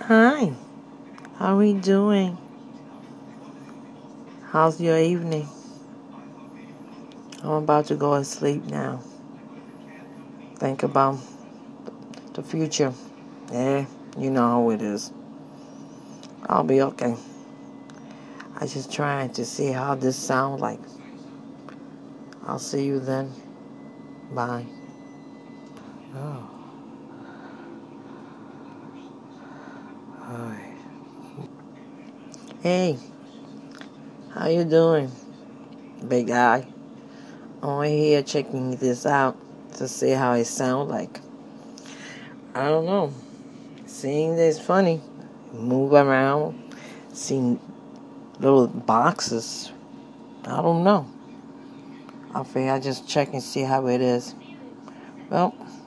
Hi, how are we doing? How's your evening? I'm about to go to sleep now. Think about the future. Yeah, you know how it is. I'll be okay. I just trying to see how this sounds like. I'll see you then. Bye. Oh, hi. Hey, how you doing, big guy? I'm here checking this out to see how it sounds like. I don't know. Seeing this funny. Move around. Seeing little boxes. I don't know. I figure I just check and see how it is. Well,